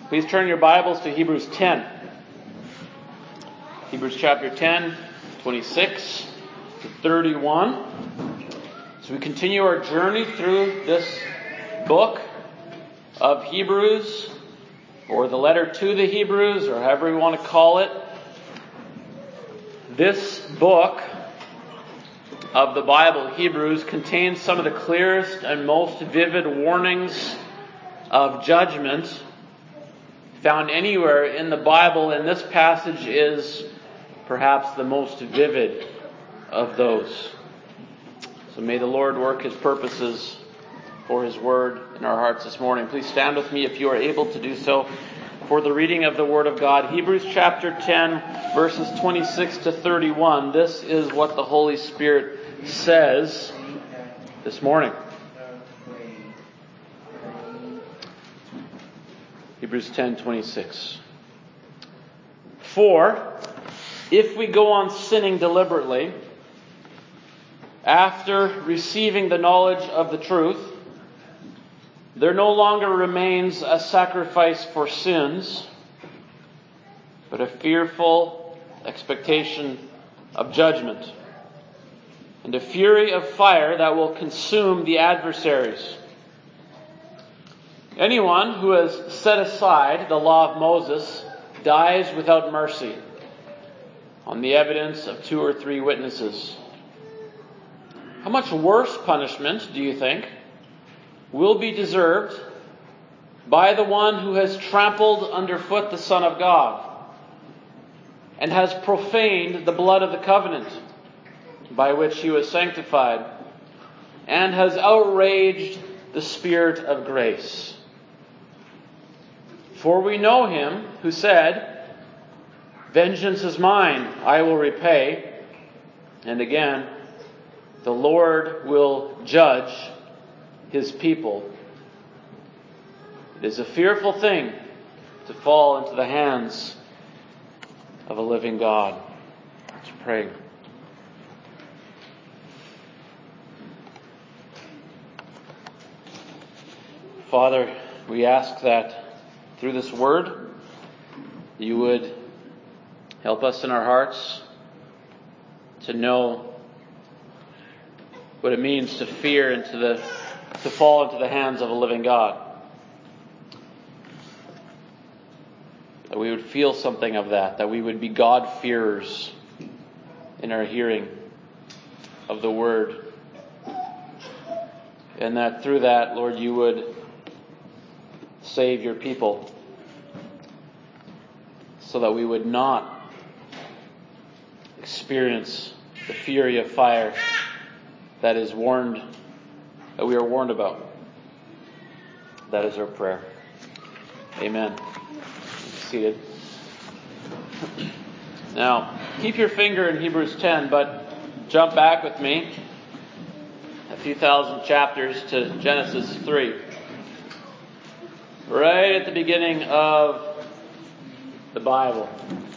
Please turn your Bibles to Hebrews 10. Hebrews chapter 10, 26 to 31. As we continue our journey through this book of Hebrews, or the letter to the Hebrews, or however we want to call it, this book of the Bible, Hebrews, contains some of the clearest and most vivid warnings of judgment found anywhere in the Bible, and this passage is perhaps the most vivid of those. So may the Lord work His purposes for His Word in our hearts this morning. Please stand with me if you are able to do so for the reading of the Word of God. Hebrews chapter 10, verses 26 to 31. This is what the Holy Spirit says this morning. Hebrews 10:26. For if we go on sinning deliberately, after receiving the knowledge of the truth, there no longer remains a sacrifice for sins, but a fearful expectation of judgment, and a fury of fire that will consume the adversaries. Anyone who has set aside the law of Moses dies without mercy on the evidence of 2 or 3 witnesses. How much worse punishment, do you think, will be deserved by the one who has trampled underfoot the Son of God and has profaned the blood of the covenant by which He was sanctified and has outraged the Spirit of grace? For we know Him who said, "Vengeance is mine, I will repay." And again, "The Lord will judge His people." It is a fearful thing to fall into the hands of a living God. Let's pray. Father, we ask that through this word, You would help us in our hearts to know what it means to fear and to fall into the hands of a living God. That we would feel something of that we would be God-fearers in our hearing of the word. And that through that, Lord, You would save Your people so that we would not experience the fury of fire that we are warned about. That is our prayer. Amen. Be seated. Now, keep your finger in Hebrews 10, but jump back with me a few thousand chapters to Genesis 3. Right at the beginning of the Bible.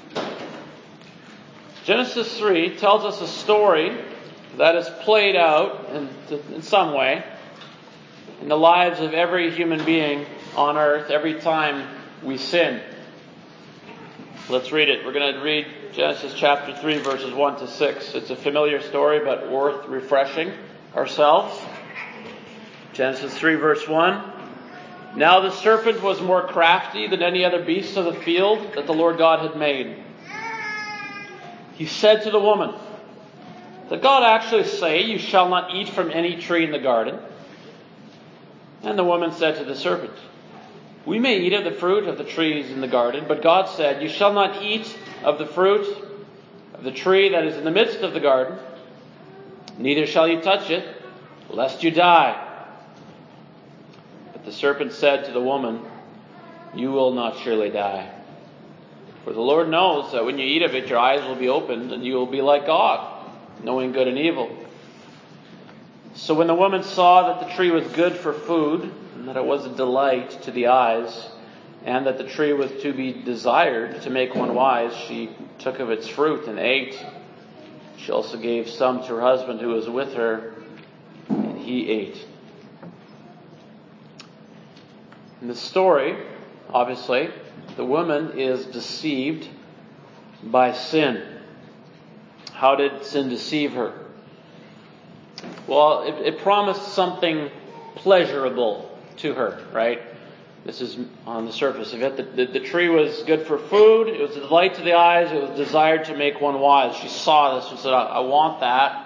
Genesis 3 tells us a story that is played out in some way in the lives of every human being on earth every time we sin. Let's read it. We're going to read Genesis chapter 3, verses 1 to 6. It's a familiar story, but worth refreshing ourselves. Genesis 3, verse 1. Now the serpent was more crafty than any other beast of the field that the Lord God had made. He said to the woman, "Did God actually say, 'You shall not eat from any tree in the garden'?" And the woman said to the serpent, "We may eat of the fruit of the trees in the garden, but God said, 'You shall not eat of the fruit of the tree that is in the midst of the garden, neither shall you touch it, lest you die.' But the serpent said to the woman, 'You will not surely die. For the Lord knows that when you eat of it, your eyes will be opened, and you will be like God, knowing good and evil.' So when the woman saw that the tree was good for food, and that it was a delight to the eyes, and that the tree was to be desired to make one wise, she took of its fruit and ate. She also gave some to her husband who was with her, and he ate." In the story obviously, the woman is deceived by sin. How did sin deceive her? Well, it promised something pleasurable to her, right? This is on the surface of it. The tree was good for food. It was a delight to the eyes. It was desired to make one wise. She saw this and said, I want that.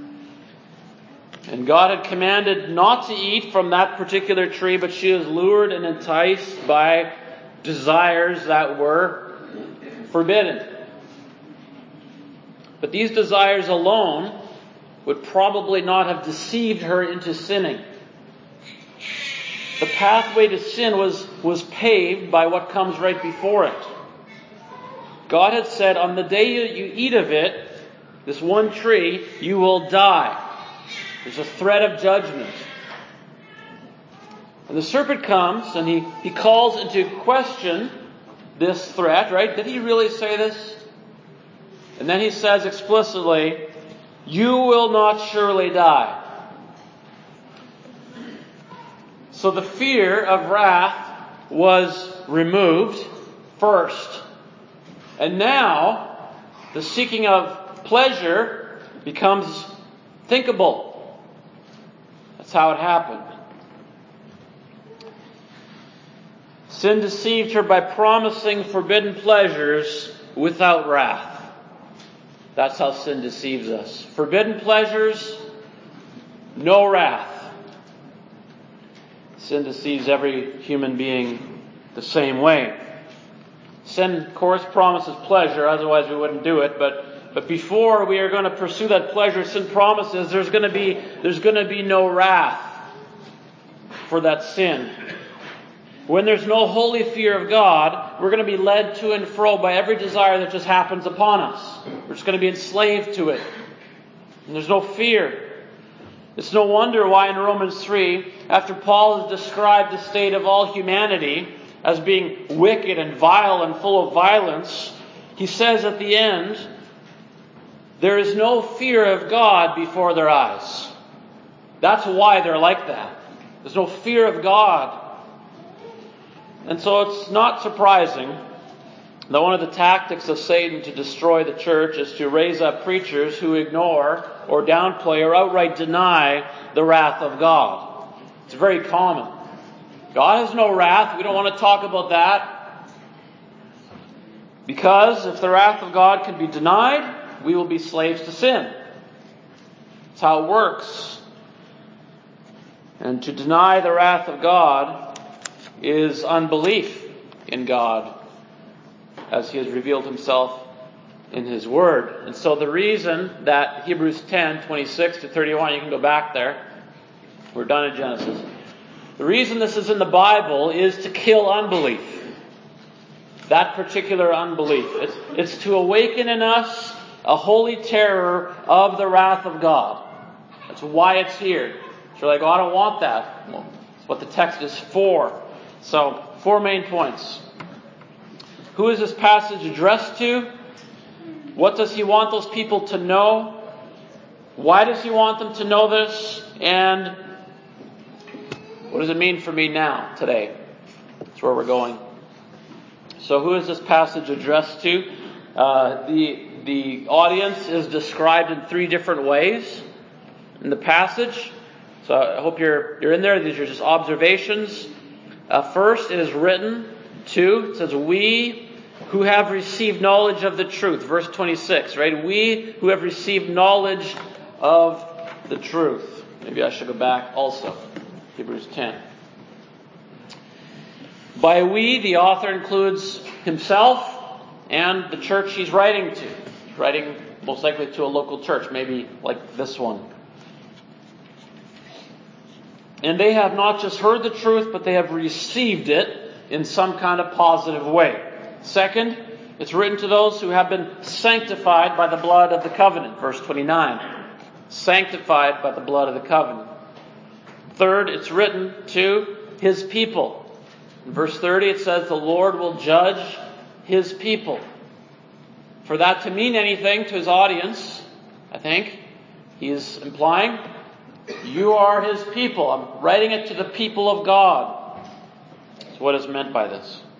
And God had commanded not to eat from that particular tree, but she was lured and enticed by desires that were forbidden. But these desires alone would probably not have deceived her into sinning. The pathway to sin was paved by what comes right before it. God had said, on the day you eat of it, this one tree, you will die. There's a threat of judgment. And the serpent comes and he calls into question this threat, right? Did he really say this? And then he says explicitly, you will not surely die. So the fear of wrath was removed first. And now the seeking of pleasure becomes thinkable. That's how it happened. Sin deceived her by promising forbidden pleasures without wrath. That's how sin deceives us. Forbidden pleasures, no wrath. Sin deceives every human being the same way. Sin, of course, promises pleasure, otherwise we wouldn't do it. But before we are going to pursue that pleasure, sin promises there's going to be no wrath for that sin. When there's no holy fear of God, we're going to be led to and fro by every desire that just happens upon us. We're just going to be enslaved to it. And there's no fear. It's no wonder why in Romans 3, after Paul has described the state of all humanity as being wicked and vile and full of violence, he says at the end, there is no fear of God before their eyes. That's why they're like that. There's no fear of God. And so it's not surprising that one of the tactics of Satan to destroy the church is to raise up preachers who ignore or downplay or outright deny the wrath of God. It's very common. God has no wrath. We don't want to talk about that. Because if the wrath of God can be denied, we will be slaves to sin. That's how it works. And to deny the wrath of God is unbelief in God as He has revealed Himself in His Word. And so the reason that Hebrews 10, 26 to 31, you can go back there. We're done in Genesis. The reason this is in the Bible is to kill unbelief. That particular unbelief. It's to awaken in us a holy terror of the wrath of God. That's why it's here. So you're like, I don't want that. Well, that's what the text is for. So, 4 main points. Who is this passage addressed to? What does he want those people to know? Why does he want them to know this? And what does it mean for me now, today? That's where we're going. So who is this passage addressed to? The audience is described in 3 different ways in the passage. So I hope you're in there. These are just observations. First, it is written to, it says, we who have received knowledge of the truth. Verse 26, right? We who have received knowledge of the truth. Maybe I should go back also. Hebrews 10. By we, the author includes himself and the church he's writing to. He's writing most likely to a local church, maybe like this one. And they have not just heard the truth, but they have received it in some kind of positive way. Second, it's written to those who have been sanctified by the blood of the covenant. Verse 29. Sanctified by the blood of the covenant. Third, it's written to His people. In verse 30 it says, the Lord will judge His people. For that to mean anything to His audience, I think, He is implying, you are His people. I'm writing it to the people of God. That's what is meant by this.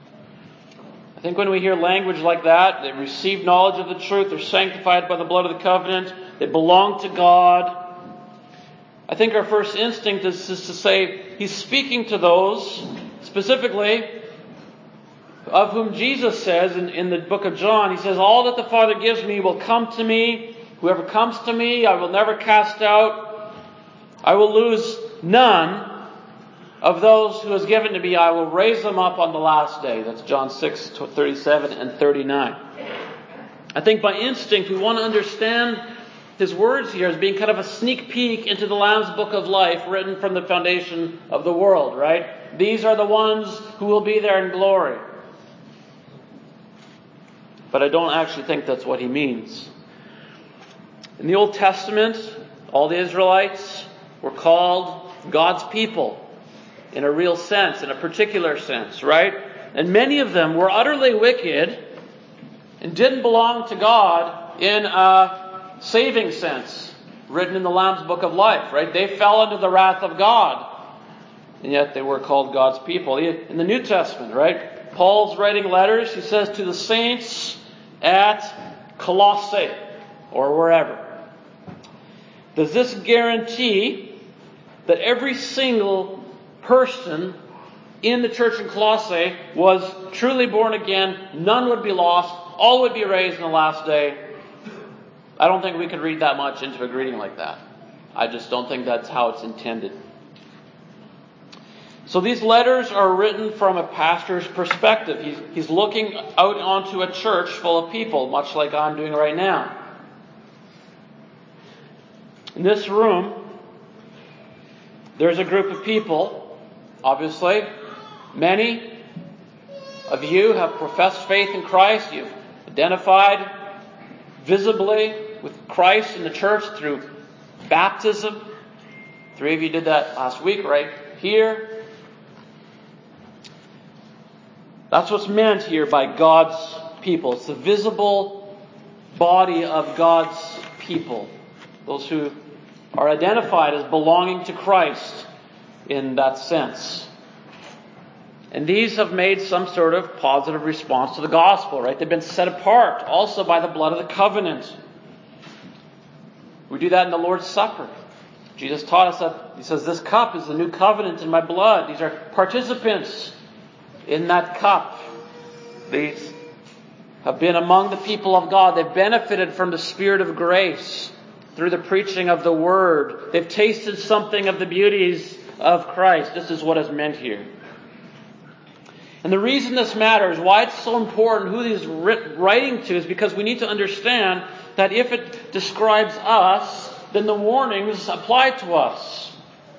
I think when we hear language like that, they receive knowledge of the truth, they're sanctified by the blood of the covenant, they belong to God. I think our first instinct is to say, He's speaking to those, specifically, of whom Jesus says in the book of John, He says, all that the Father gives me will come to me. Whoever comes to me, I will never cast out. I will lose none of those who is given to me. I will raise them up on the last day. That's John 6:37 and 39. I think by instinct we want to understand His words here as being kind of a sneak peek into the Lamb's Book of Life written from the foundation of the world, right? These are the ones who will be there in glory. But I don't actually think that's what He means. In the Old Testament, all the Israelites were called God's people in a real sense, in a particular sense, right? And many of them were utterly wicked and didn't belong to God in a saving sense, written in the Lamb's Book of Life, right? They fell into the wrath of God, and yet they were called God's people. In the New Testament, right? Paul's writing letters, he says to the saints at Colossae, or wherever. Does this guarantee that every single person in the church in Colossae was truly born again? None would be lost. All would be raised in the last day. I don't think we could read that much into a greeting like that. I just don't think that's how it's intended. So these letters are written from a pastor's perspective. He's looking out onto a church full of people, much like I'm doing right now. In this room, there's a group of people, obviously. Many of you have professed faith in Christ. You've identified visibly with Christ in the church through baptism. 3 of you did that last week right here. That's what's meant here by God's people. It's the visible body of God's people. Those who are identified as belonging to Christ in that sense. And these have made some sort of positive response to the gospel, right? They've been set apart also by the blood of the covenant. We do that in the Lord's Supper. Jesus taught us that. He says, this cup is the new covenant in my blood. These are participants in that cup. These have been among the people of God. They've benefited from the Spirit of grace through the preaching of the Word. They've tasted something of the beauties of Christ. This is what is meant here. And the reason this matters, why it's so important, who he's writing to, is because we need to understand that if it describes us, then the warnings apply to us.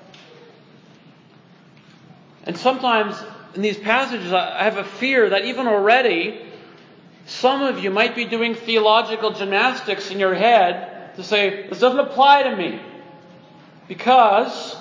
And sometimes in these passages, I have a fear that even already, some of you might be doing theological gymnastics in your head to say, this doesn't apply to me, because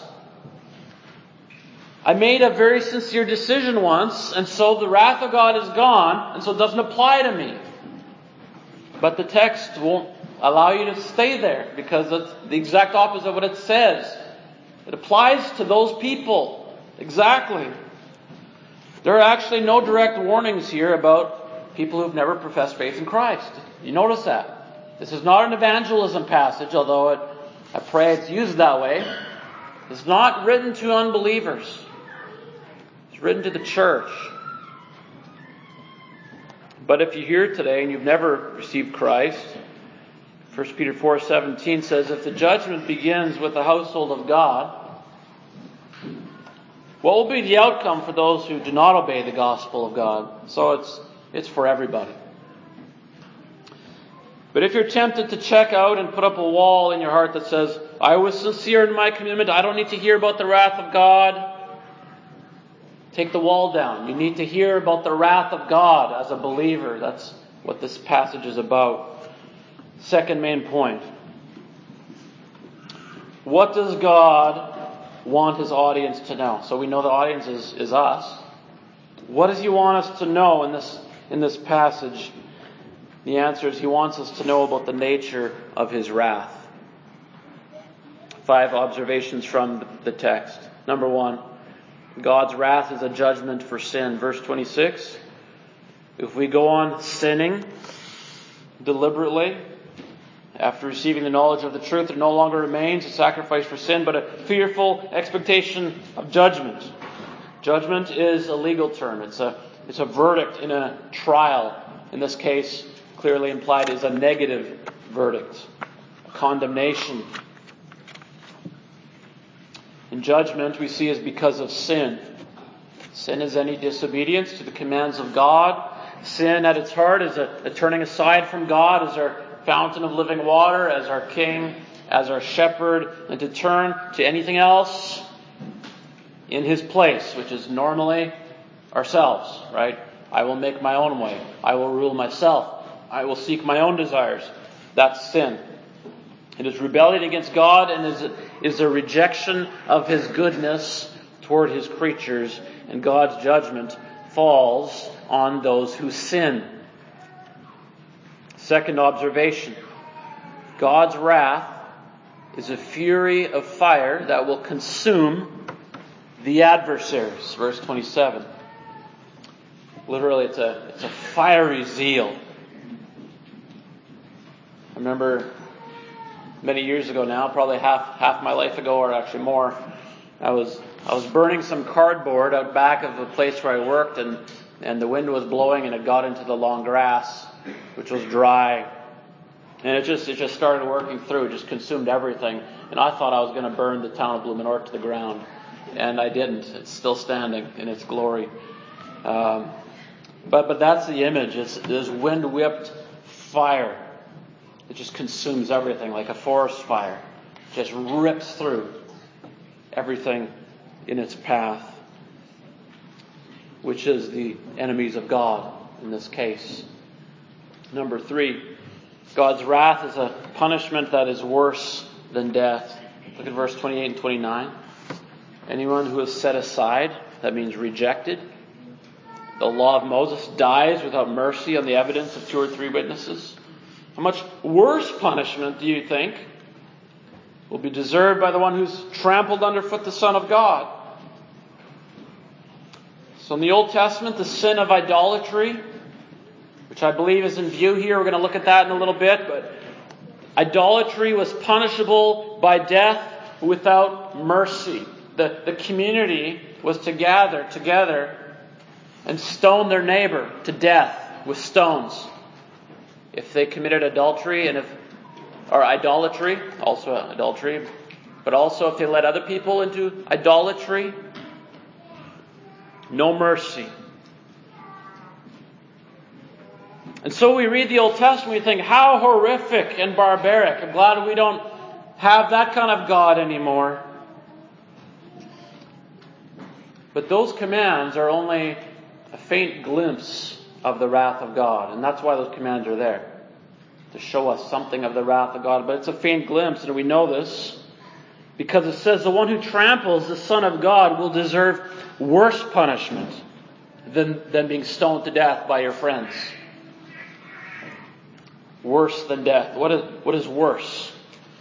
I made a very sincere decision once, and so the wrath of God is gone, and so it doesn't apply to me. But the text won't allow you to stay there, because it's the exact opposite of what it says. It applies to those people. Exactly. There are actually no direct warnings here about people who've never professed faith in Christ. You notice that? This is not an evangelism passage, although I pray it's used that way. It's not written to unbelievers. It's written to the church. But if you're here today and you've never received Christ, 1 Peter 4:17 says, if the judgment begins with the household of God, what will be the outcome for those who do not obey the gospel of God? So it's for everybody. But if you're tempted to check out and put up a wall in your heart that says, I was sincere in my commitment, I don't need to hear about the wrath of God, take the wall down. You need to hear about the wrath of God as a believer. That's what this passage is about. Second main point. What does God want His audience to know? So we know the audience is us. What does He want us to know in this passage? The answer is He wants us to know about the nature of His wrath. 5 observations from the text. Number 1, God's wrath is a judgment for sin. Verse 26, if we go on sinning deliberately, after receiving the knowledge of the truth, there no longer remains a sacrifice for sin, but a fearful expectation of judgment. Judgment is a legal term. It's a verdict in a trial. In this case, clearly implied is a negative verdict, a condemnation. And judgment we see is because of sin. Sin is any disobedience to the commands of God. Sin at its heart is a turning aside from God as our fountain of living water, as our King, as our shepherd, and to turn to anything else in His place, which is normally ourselves, right? I will make my own way. I will rule myself. I will seek my own desires. That's sin. It is rebellion against God and is a rejection of His goodness toward His creatures, and God's judgment falls on those who sin. Second observation, God's wrath is a fury of fire that will consume the adversaries. Verse 27. Literally, it's a fiery zeal. I remember many years ago now, probably half my life ago, or actually more, I was burning some cardboard out back of the place where I worked, and the wind was blowing, and it got into the long grass, which was dry, and it just started working through. It just consumed everything, and I thought I was going to burn the town of Blumenort to the ground, and I didn't. It's still standing in its glory. But that's the image. It's this wind-whipped fire. It just consumes everything like a forest fire. It just rips through everything in its path, which is the enemies of God in this case. Number 3, God's wrath is a punishment that is worse than death. Look at verse 28 and 29. Anyone who is set aside, that means rejected, the law of Moses, dies without mercy on the evidence of 2 or 3 witnesses. How much worse punishment do you think will be deserved by the one who's trampled underfoot the Son of God? So in the Old Testament, the sin of idolatry, which I believe is in view here, we're going to look at that in a little bit, but idolatry was punishable by death without mercy. The community was to gather together and stone their neighbor to death with stones if they committed adultery, or idolatry, also adultery, but also if they led other people into idolatry. No mercy. And so we read the Old Testament, we think, how horrific and barbaric. I'm glad we don't have that kind of God anymore. But those commands are only a faint glimpse of the wrath of God. And that's why those commands are there, to show us something of the wrath of God. But it's a faint glimpse, and we know this because it says the one who tramples the Son of God will deserve worse punishment than being stoned to death by your friends. Worse than death. What is worse?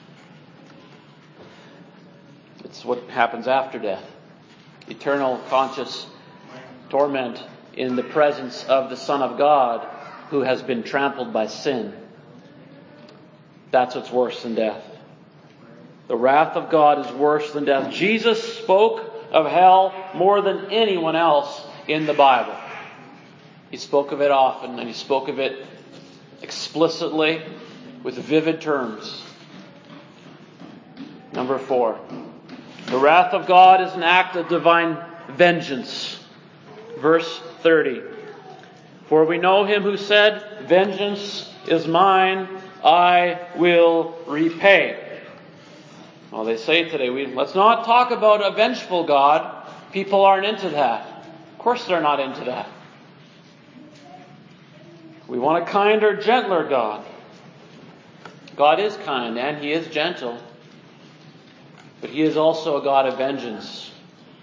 It's what happens after death. Eternal conscious torment in the presence of the Son of God who has been trampled by sin. That's what's worse than death. The wrath of God is worse than death. Jesus spoke of hell more than anyone else in the Bible. He spoke of it often, and He spoke of it explicitly with vivid terms. Number 4. The wrath of God is an act of divine vengeance. Verse 30. For we know Him who said, "Vengeance is mine, I will repay." Well, they say today, let's not talk about a vengeful God. People aren't into that. Of course they're not into that. We want a kinder, gentler God. God is kind and He is gentle. But He is also a God of vengeance.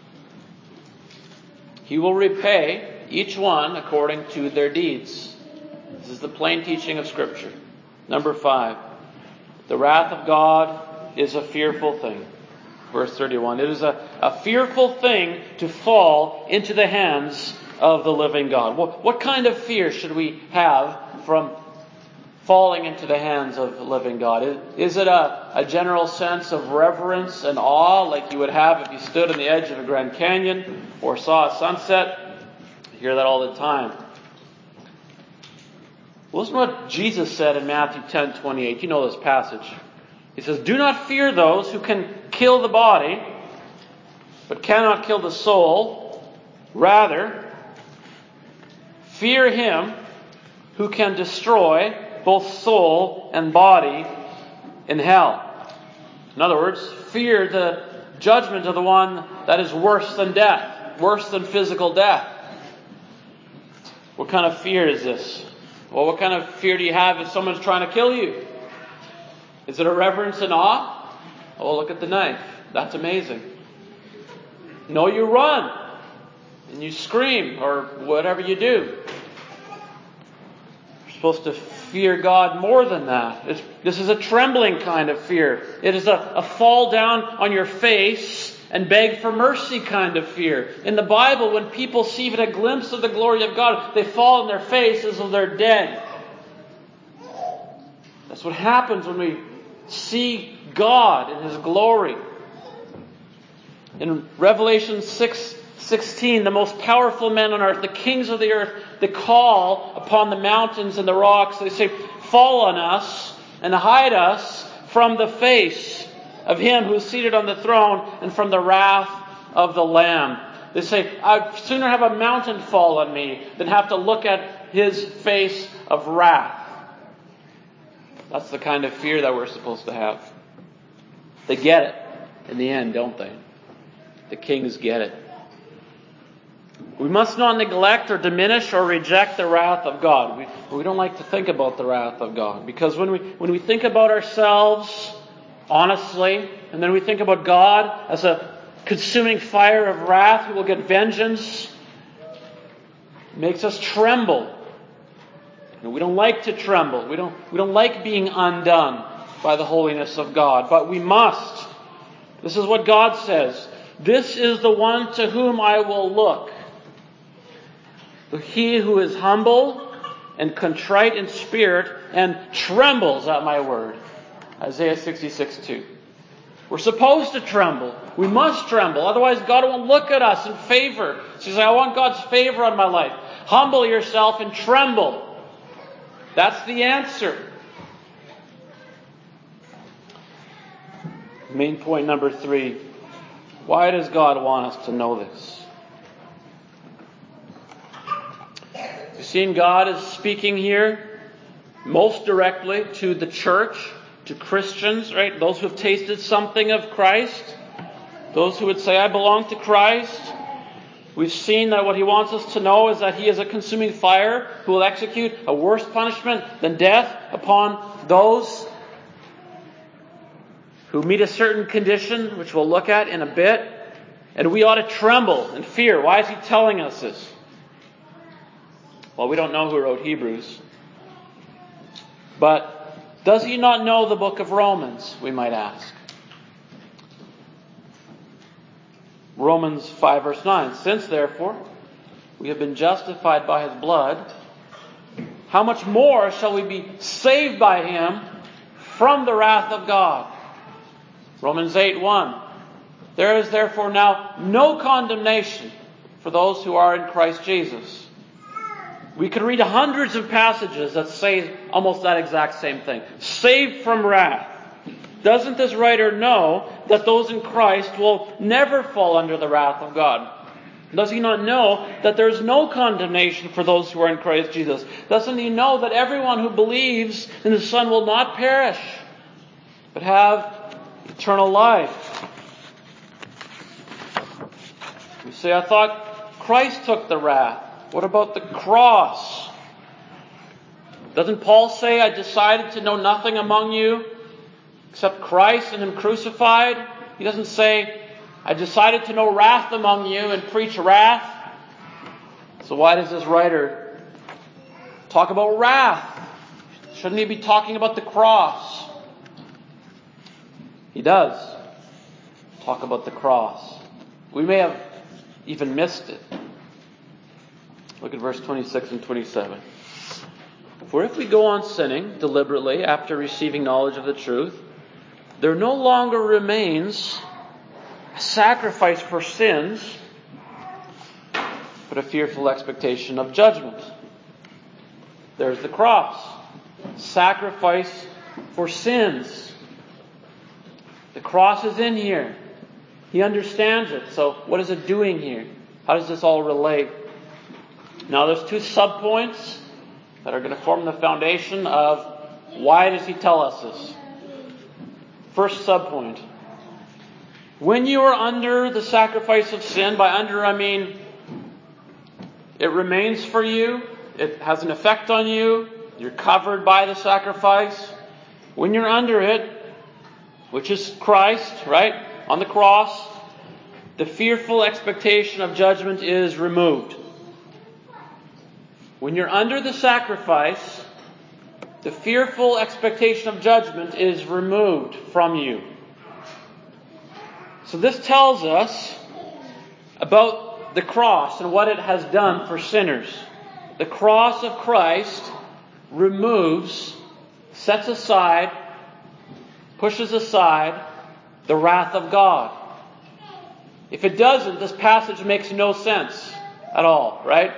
He will repay each one according to their deeds. This is the plain teaching of Scripture. Number 5. The wrath of God is a fearful thing. Verse 31. It is a fearful thing to fall into the hands of the living God. What kind of fear should we have from falling into the hands of the living God? Is it a general sense of reverence and awe like you would have if you stood on the edge of a Grand Canyon or saw a sunset? You hear that all the time. Listen to what Jesus said in Matthew 10:28. You know this passage. He says, "Do not fear those who can kill the body, but cannot kill the soul. Rather, fear him who can destroy both soul and body in hell." In other words, fear the judgment of the one that is worse than death, worse than physical death. What kind of fear is this? Well, what kind of fear do you have if someone's trying to kill you? Is it a reverence and awe? Oh, look at the knife. That's amazing. No, you run and you scream or whatever you do. You're supposed to fear God more than that. This is a trembling kind of fear. It is a fall down on your face and beg for mercy kind of fear. In the Bible, when people see even a glimpse of the glory of God, they fall on their face as though they're dead. That's what happens when we see God in His glory. In Revelation 6:16, the most powerful men on earth, the kings of the earth, they call upon the mountains and the rocks. They say, "Fall on us and hide us from the face of Him who is seated on the throne and from the wrath of the Lamb." They say, "I'd sooner have a mountain fall on me than have to look at His face of wrath." That's the kind of fear that we're supposed to have. They get it in the end, don't they? The kings get it. We must not neglect or diminish or reject the wrath of God. We don't like to think about the wrath of God, because when we think about ourselves honestly, and then we think about God as a consuming fire of wrath who will get vengeance, it makes us tremble. And we don't like to tremble. We don't like being undone by the holiness of God, but we must. This is what God says. "This is the one to whom I will look. He who is humble and contrite in spirit and trembles at my word." Isaiah 66:2. We're supposed to tremble. We must tremble. Otherwise, God won't look at us in favor. He says, "I want God's favor on my life." Humble yourself and tremble. That's the answer. Main point number 3. Why does God want us to know this? You've seen God is speaking here most directly to the church, to Christians, right? Those who have tasted something of Christ. Those who would say, "I belong to Christ." We've seen that what He wants us to know is that He is a consuming fire who will execute a worse punishment than death upon those who meet a certain condition, which we'll look at in a bit. And we ought to tremble and fear. Why is He telling us this? Well, we don't know who wrote Hebrews. But does He not know the book of Romans, we might ask? Romans 5 verse 9. "Since therefore we have been justified by His blood, how much more shall we be saved by Him from the wrath of God?" Romans 8:1. "There is therefore now no condemnation for those who are in Christ Jesus." We could read hundreds of passages that say almost that exact same thing. Saved from wrath. Doesn't this writer know that those in Christ will never fall under the wrath of God? Does he not know that there is no condemnation for those who are in Christ Jesus? Doesn't he know that everyone who believes in the Son will not perish, but have eternal life? You say, "I thought Christ took the wrath." What about the cross? Doesn't Paul say, "I decided to know nothing among you except Christ and Him crucified"? He doesn't say, "I decided to know wrath among you and preach wrath." So why does this writer talk about wrath? Shouldn't he be talking about the cross? He does talk about the cross. We may have even missed it. Look at verse 26 and 27. For if we go on sinning deliberately after receiving knowledge of the truth, there no longer remains a sacrifice for sins, but a fearful expectation of judgment. There's the cross. Sacrifice for sins. The cross is in here. He understands it. So what is it doing here? How does this all relate? Now there's two subpoints that are going to form the foundation of why does he tell us this. First subpoint. When you are under the sacrifice of sin, by under I mean it remains for you, it has an effect on you, you're covered by the sacrifice. When you're under it, which is Christ, right, on the cross, the fearful expectation of judgment is removed. When you're under the sacrifice, the fearful expectation of judgment is removed from you. So this tells us about the cross and what it has done for sinners. The cross of Christ removes, sets aside, pushes aside the wrath of God. If it doesn't, this passage makes no sense at all, right?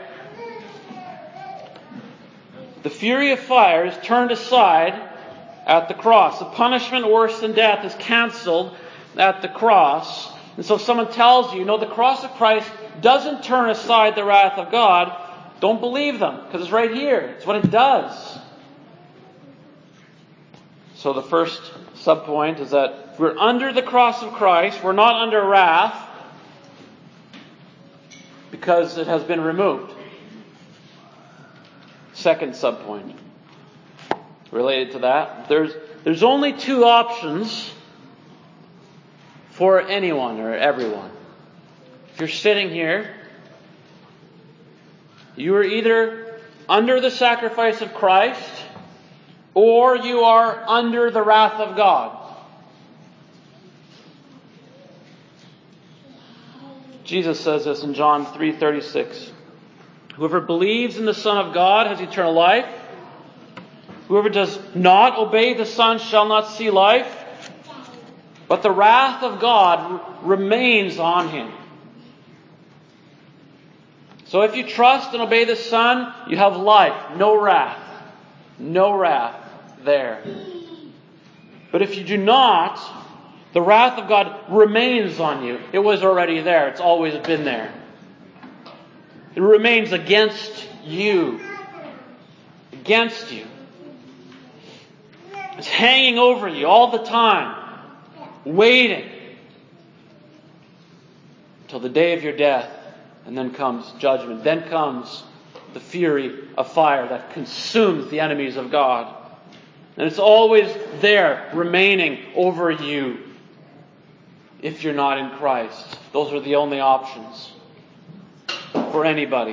The fury of fire is turned aside at the cross. The punishment worse than death is canceled at the cross. And so if someone tells you, no, the cross of Christ doesn't turn aside the wrath of God, don't believe them, because it's right here. It's what it does. So the first subpoint is that if we're under the cross of Christ, we're not under wrath because it has been removed. Second subpoint related to that, there's only two options for anyone or everyone. If you're sitting here, you are either under the sacrifice of Christ or you are under the wrath of God. Jesus says this in John 3:36. Whoever believes in the Son of God has eternal life. Whoever does not obey the Son shall not see life, but the wrath of God remains on him. So if you trust and obey the Son, you have life, no wrath. No wrath there. But if you do not, the wrath of God remains on you. It was already there. It's always been there. It remains against you. Against you. It's hanging over you all the time. Waiting. Until the day of your death. And then comes judgment. Then comes the fury of fire that consumes the enemies of God. And it's always there, remaining over you. If you're not in Christ. Those are the only options. For anybody.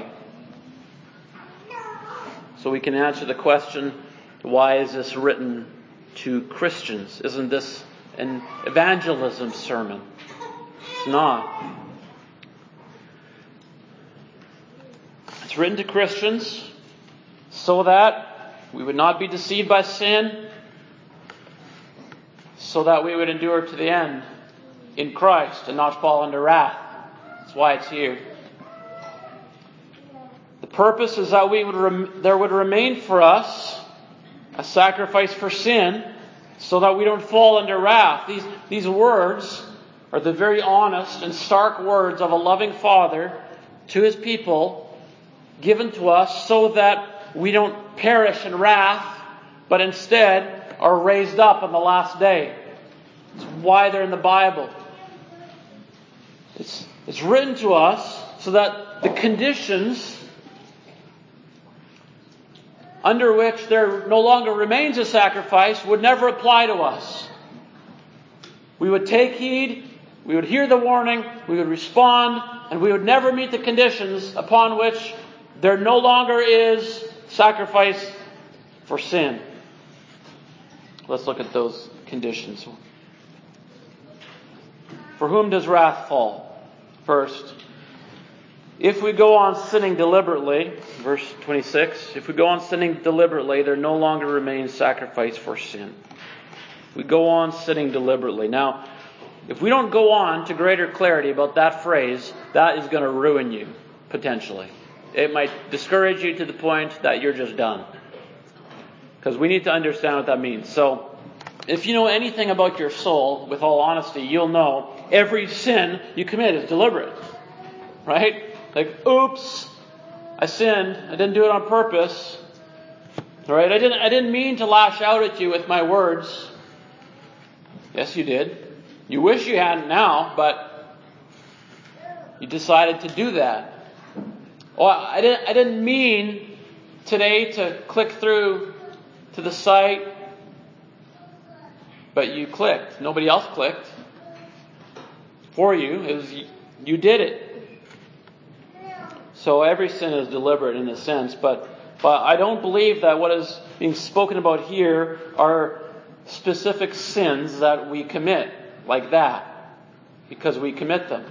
So we can answer the question, why is this written to Christians? Isn't this an evangelism sermon? It's not. It's written to Christians so that we would not be deceived by sin, so that we would endure to the end in Christ and not fall under wrath. That's why it's here. The purpose is that there would remain for us a sacrifice for sin so that we don't fall under wrath. These words are the very honest and stark words of a loving Father to His people, given to us so that we don't perish in wrath, but instead are raised up on the last day. It's why they're in the Bible. It's written to us so that the conditions under which there no longer remains a sacrifice would never apply to us. We would take heed, we would hear the warning, we would respond, and we would never meet the conditions upon which there no longer is sacrifice for sin. Let's look at those conditions. For whom does wrath fall? First, If we go on sinning deliberately, verse 26, if we go on sinning deliberately, there no longer remains sacrifice for sin. We go on sinning deliberately. Now, if we don't go on to greater clarity about that phrase, that is going to ruin you, potentially. It might discourage you to the point that you're just done. Because we need to understand what that means. So, if you know anything about your soul, with all honesty, you'll know every sin you commit is deliberate. Right? Like, oops, I sinned. I didn't do it on purpose. Right? I didn't mean to lash out at you with my words. Yes, you did. You wish you hadn't now, but you decided to do that. Oh, I didn't mean today to click through to the site, but you clicked. Nobody else clicked for you. It was you did it. So every sin is deliberate in a sense, but I don't believe that what is being spoken about here are specific sins that we commit like that, because we commit them.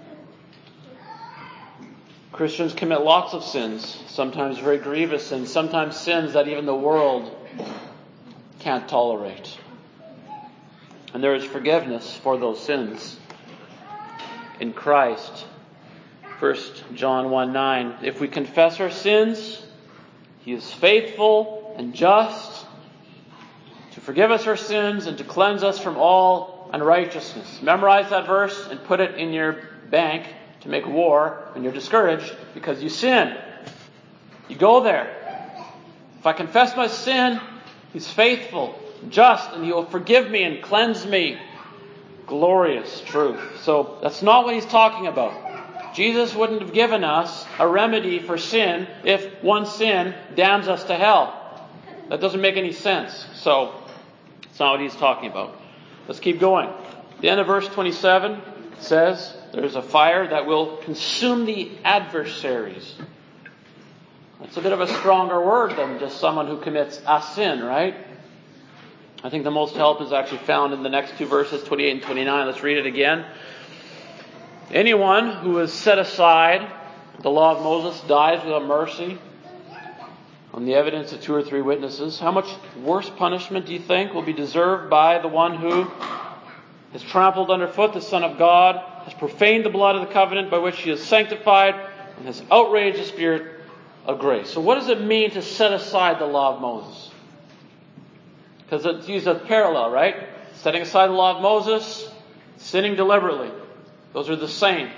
Christians commit lots of sins, sometimes very grievous sins, sometimes sins that even the world can't tolerate. And there is forgiveness for those sins in Christ. 1 John 1:9. If we confess our sins, He is faithful and just to forgive us our sins and to cleanse us from all unrighteousness. Memorize that verse and put it in your bank to make war when you're discouraged because you sin. You go there. If I confess my sin, He's faithful, just, and He will forgive me and cleanse me. Glorious truth. So that's not what He's talking about. Jesus wouldn't have given us a remedy for sin if one sin damns us to hell. That doesn't make any sense. So it's not what He's talking about. Let's keep going. The end of verse 27 says there's a fire that will consume the adversaries. That's a bit of a stronger word than just someone who commits a sin, right? I think the most help is actually found in the next two verses, 28 and 29. Let's read it again. Anyone who has set aside the law of Moses dies without mercy on the evidence of 2 or 3 witnesses. How much worse punishment do you think will be deserved by the one who has trampled underfoot the Son of God, has profaned the blood of the covenant by which He is sanctified, and has outraged the Spirit of grace? So what does it mean to set aside the law of Moses? Because it's used as parallel, right? Setting aside the law of Moses, sinning deliberately. Those are the same.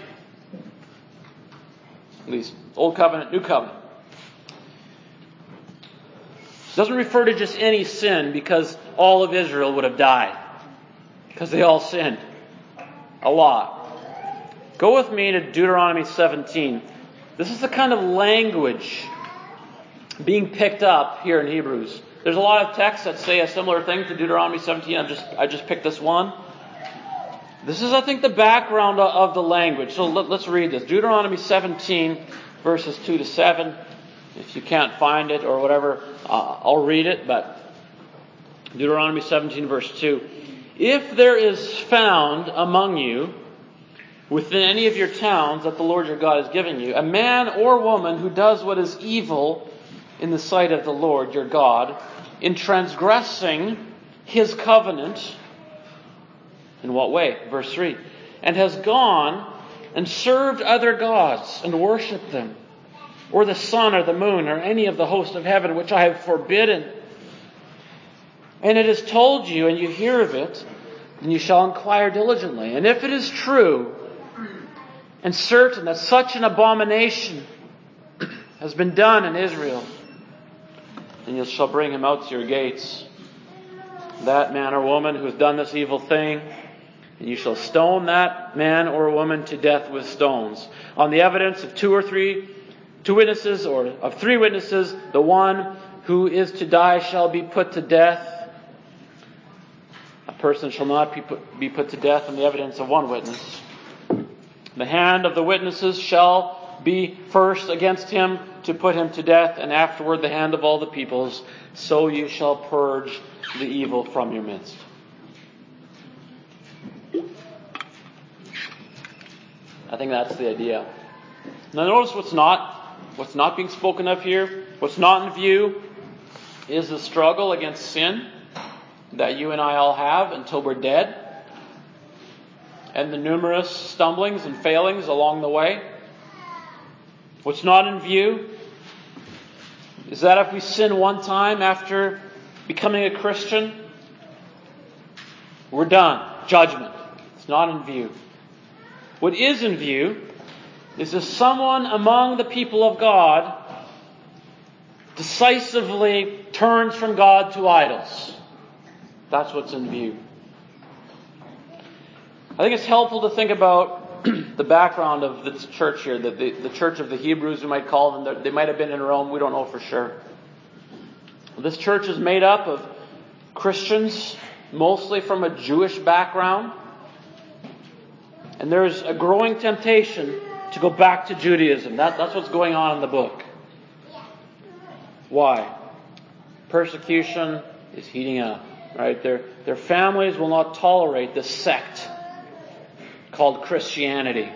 At least Old Covenant, New Covenant. It doesn't refer to just any sin because all of Israel would have died. Because they all sinned. A lot. Go with me to Deuteronomy 17. This is the kind of language being picked up here in Hebrews. There's a lot of texts that say a similar thing to Deuteronomy 17. I just picked this one. This is, I think, the background of the language. So let's read this. Deuteronomy 17, verses 2 to 7. If you can't find it or whatever, I'll read it. But Deuteronomy 17, verse 2. If there is found among you, within any of your towns that the Lord your God has given you, a man or woman who does what is evil in the sight of the Lord your God, in transgressing His covenant. In what way? Verse 3. And has gone and served other gods and worshipped them, or the sun or the moon or any of the host of heaven, which I have forbidden. And it is told you, and you hear of it, then you shall inquire diligently. And if it is true and certain that such an abomination has been done in Israel, then you shall bring him out to your gates, that man or woman who has done this evil thing, and you shall stone that man or woman to death with stones. On the evidence of 2 witnesses, or of 3 witnesses, the one who is to die shall be put to death. A person shall not be put to death on the evidence of 1 witness. The hand of the witnesses shall be first against him to put him to death, and afterward the hand of all the peoples. So you shall purge the evil from your midst. I think that's the idea. Now notice what's not being spoken of here. What's not in view is the struggle against sin that you and I all have until we're dead, and the numerous stumblings and failings along the way. What's not in view is that if we sin one time after becoming a Christian, we're done. Judgment. It's not in view. What is in view is if someone among the people of God decisively turns from God to idols. That's what's in view. I think it's helpful to think about the background of this church here, the church of the Hebrews, we might call them. They might have been in Rome, we don't know for sure. This church is made up of Christians, mostly from a Jewish background. And there's a growing temptation to go back to Judaism. That's what's going on in the book. Why? Persecution is heating up. Right? Their families will not tolerate this sect called Christianity.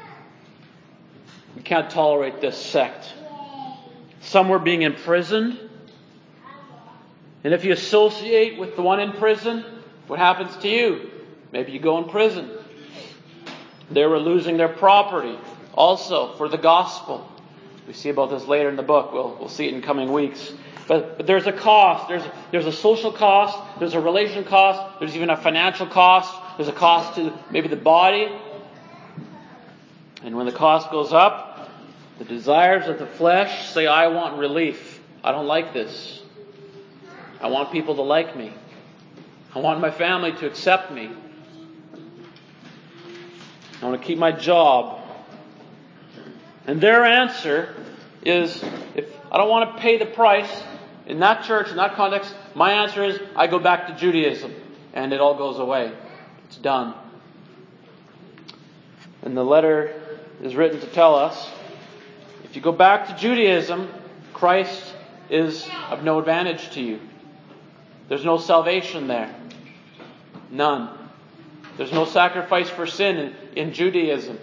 We can't tolerate this sect. Some were being imprisoned. And if you associate with the one in prison, what happens to you? Maybe you go in prison. They were losing their property also for the gospel. We see about this later in the book. We'll see it in coming weeks. But there's a cost. There's a social cost. There's a relational cost. There's even a financial cost. There's a cost to maybe the body. And when the cost goes up, the desires of the flesh say, I want relief. I don't like this. I want people to like me. I want my family to accept me. I want to keep my job. And their answer is, if I don't want to pay the price in that church, in that context, my answer is, I go back to Judaism. And it all goes away. It's done. And the letter is written to tell us, if you go back to Judaism, Christ is of no advantage to you. There's no salvation there. None. There's no sacrifice for sin in Judaism.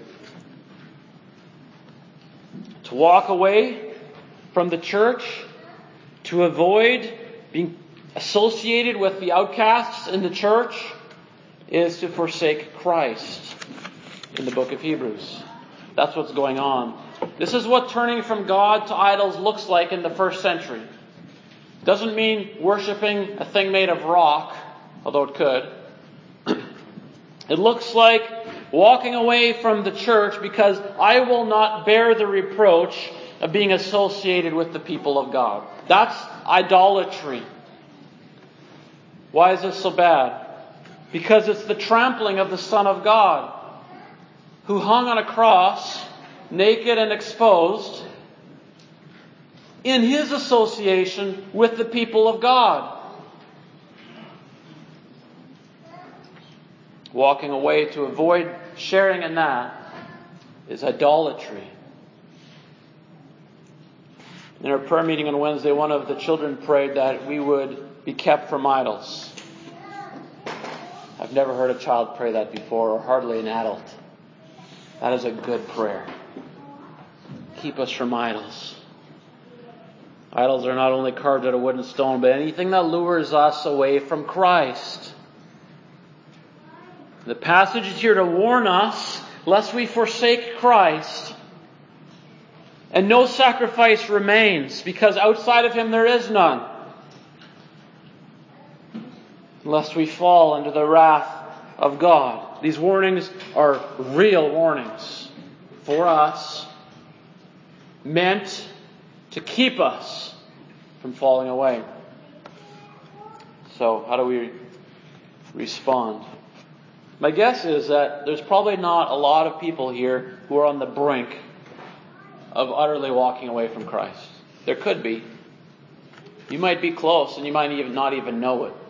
To walk away from the church, to avoid being associated with the outcasts in the church, is to forsake Christ in the book of Hebrews. That's what's going on. This is what turning from God to idols looks like in the first century. Doesn't mean worshipping a thing made of rock, although it could. It looks like walking away from the church because I will not bear the reproach of being associated with the people of God. That's idolatry. Why is this so bad? Because it's the trampling of the Son of God, who hung on a cross, naked and exposed, in his association with the people of God. Walking away to avoid sharing in that is idolatry. In our prayer meeting on Wednesday, one of the children prayed that we would be kept from idols. I've never heard a child pray that before, or hardly an adult. That is a good prayer. Keep us from idols. Idols are not only carved out of wood and stone, but anything that lures us away from Christ. The passage is here to warn us lest we forsake Christ. And no sacrifice remains, because outside of him there is none. Lest we fall into the wrath of God. These warnings are real warnings for us, meant to keep us from falling away. So, how do we respond? My guess is that there's probably not a lot of people here who are on the brink of utterly walking away from Christ. There could be. You might be close and you might not even know it.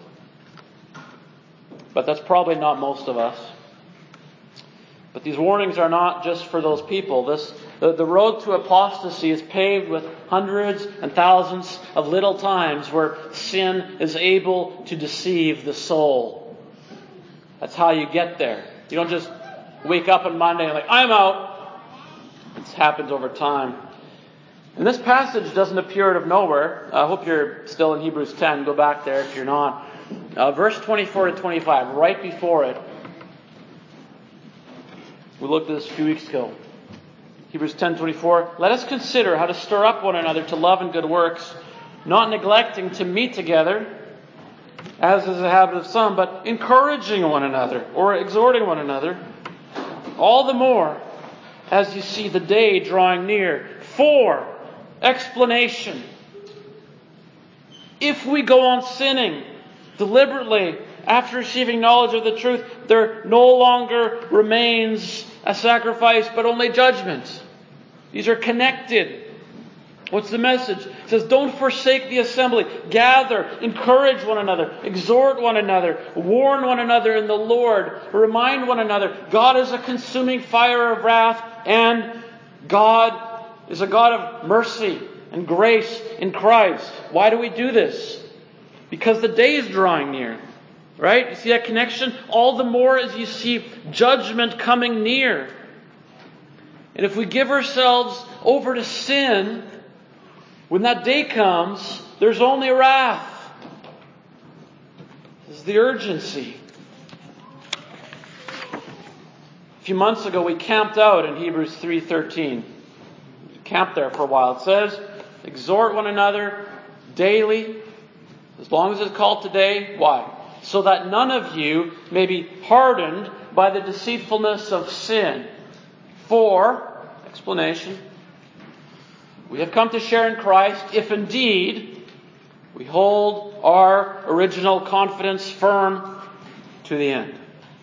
But that's probably not most of us. But these warnings are not just for those people. The road to apostasy is paved with hundreds and thousands of little times where sin is able to deceive the soul. That's how you get there. You don't just wake up on Monday and I'm out. It happens over time. And this passage doesn't appear out of nowhere. I hope you're still in Hebrews 10. Go back there if you're not. Verse 24 to 25, right before it. We looked at this a few weeks ago. Hebrews 10:24. Let us consider how to stir up one another to love and good works, not neglecting to meet together, as is the habit of some, but encouraging one another or exhorting one another, all the more as you see the day drawing near. For explanation, if we go on sinning deliberately after receiving knowledge of the truth, there no longer remains a sacrifice, but only judgment. These are connected. What's the message? It says, don't forsake the assembly. Gather, encourage one another, exhort one another, warn one another in the Lord, remind one another. God is a consuming fire of wrath, and God is a God of mercy and grace in Christ. Why do we do this? Because the day is drawing near. Right? You see that connection? All the more as you see judgment coming near. And if we give ourselves over to sin, when that day comes, there's only wrath. This is the urgency. A few months ago we camped out in Hebrews 3:13. We camped there for a while. It says, exhort one another daily, as long as it's called today. Why? So that none of you may be hardened by the deceitfulness of sin. For, explanation, we have come to share in Christ if indeed we hold our original confidence firm to the end.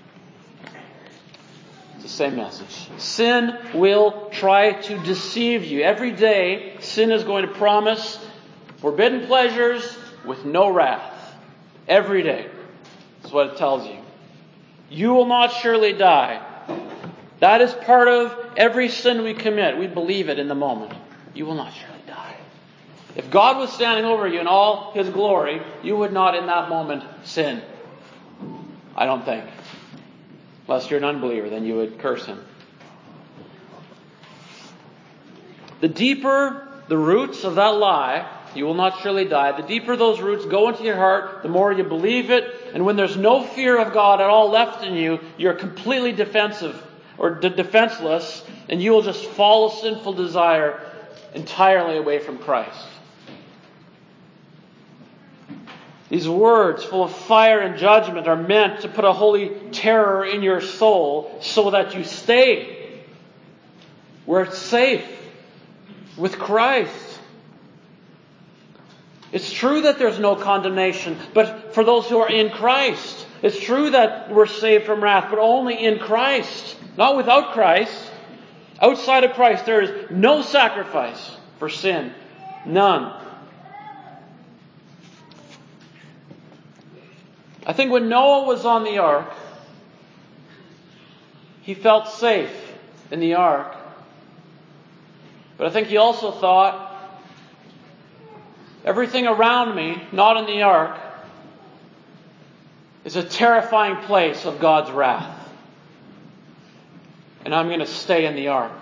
It's the same message. Sin will try to deceive you. Every day, sin is going to promise forbidden pleasures with no wrath. Every day. That's what it tells you. You will not surely die. That is part of every sin we commit. We believe it in the moment. You will not surely die. If God was standing over you in all His glory, you would not in that moment sin. I don't think. Unless you're an unbeliever, then you would curse Him. The deeper the roots of that lie, you will not surely die. The deeper those roots go into your heart, the more you believe it. And when there's no fear of God at all left in you, you're completely defensive or defenseless, and you will just follow sinful desire entirely away from Christ. These words, full of fire and judgment, are meant to put a holy terror in your soul so that you stay where it's safe with Christ. It's true that there's no condemnation, but for those who are in Christ. It's true that we're saved from wrath, but only in Christ. Not without Christ. Outside of Christ, there is no sacrifice for sin. None. I think when Noah was on the ark, he felt safe in the ark. But I think he also thought, everything around me, not in the ark, is a terrifying place of God's wrath. And I'm going to stay in the ark.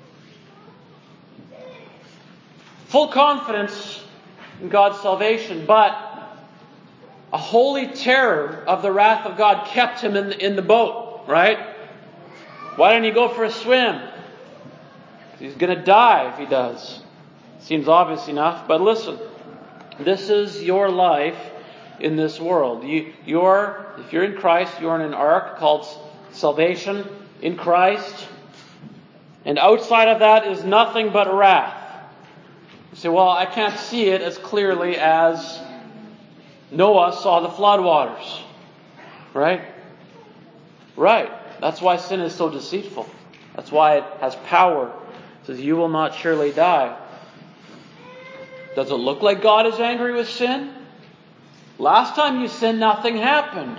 Full confidence in God's salvation, but a holy terror of the wrath of God kept him in the boat, right? Why didn't he go for a swim? He's going to die if he does. Seems obvious enough, but listen. This is your life in this world. If you're in Christ, you're in an ark called salvation in Christ. And outside of that is nothing but wrath. You say, well, I can't see it as clearly as Noah saw the floodwaters. Right? Right. That's why sin is so deceitful. That's why it has power. It says, you will not surely die. Does it look like God is angry with sin? Last time you sinned, nothing happened.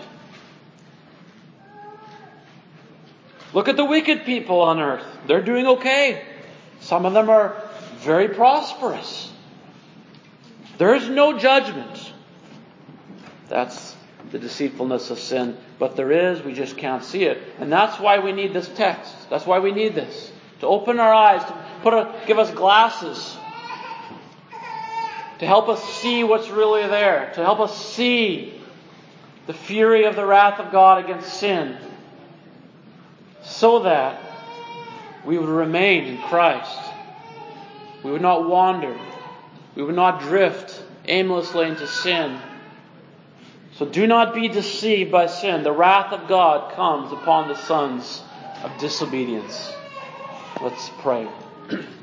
Look at the wicked people on earth. They're doing okay. Some of them are very prosperous. There is no judgment. That's the deceitfulness of sin. But there is, we just can't see it. And that's why we need this text. That's why we need this. to open our eyes, to give us glasses, to help us see what's really there, to help us see the fury of the wrath of God against sin, so that we would remain in Christ. We would not wander. We would not drift aimlessly into sin. So do not be deceived by sin. The wrath of God comes upon the sons of disobedience. Let's pray.